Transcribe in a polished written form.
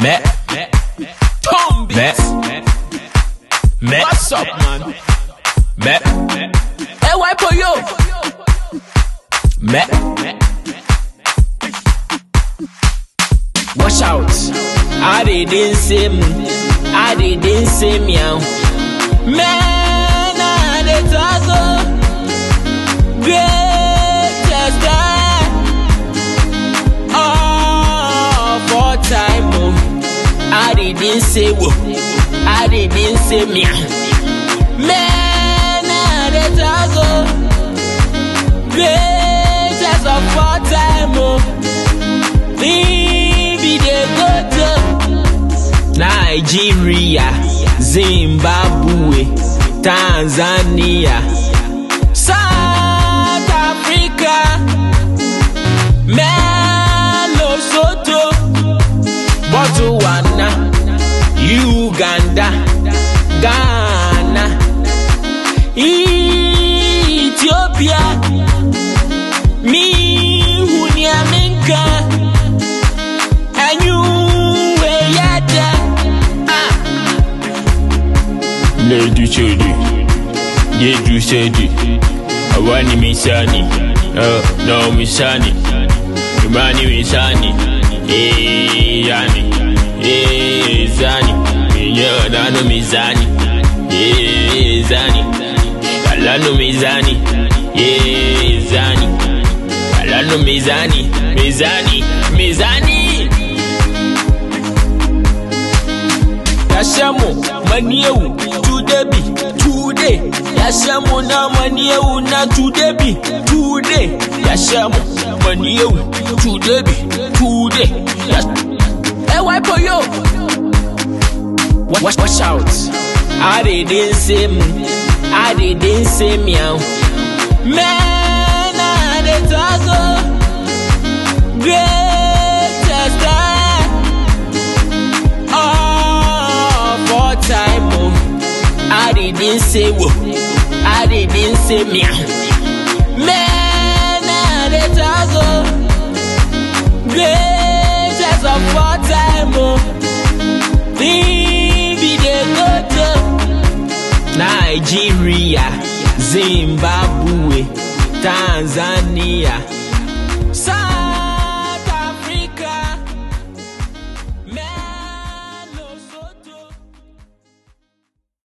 Tom Beats. What's up, man? Hey, why for you? Watch out. I didn't say me. Man, I did talk. Greatest time. Oh, for time. I didn't say whoa. I didn't say me. Man, I did talk. Greatest of all time. Baby, they go to Nigeria, Zimbabwe, Tanzania, South Africa, Lesotho, Botswana, Uganda, Ghana, Ethiopia, Hunyamenka, and you Lady Chedi, Yedu Chedi, Awani Misani, no Misani, Imani Misani, Yani, Zani, Yodano Mizani, Zani, Alano Mizani, Zani, Alano Mizani, Mizani. Yashamo, Manieu. Today, Yashamo na Manieu na today. Yashamo, Manieu, today. Hey, why for you? Watch out. I didn't say me. Man, I did talk. Greatest time. Oh, for time. I didn't say whoa. I didn't say me. Man, I did talk. Greatest of all time. Baby, they go to Nigeria, Zimbabwe, Tanzania.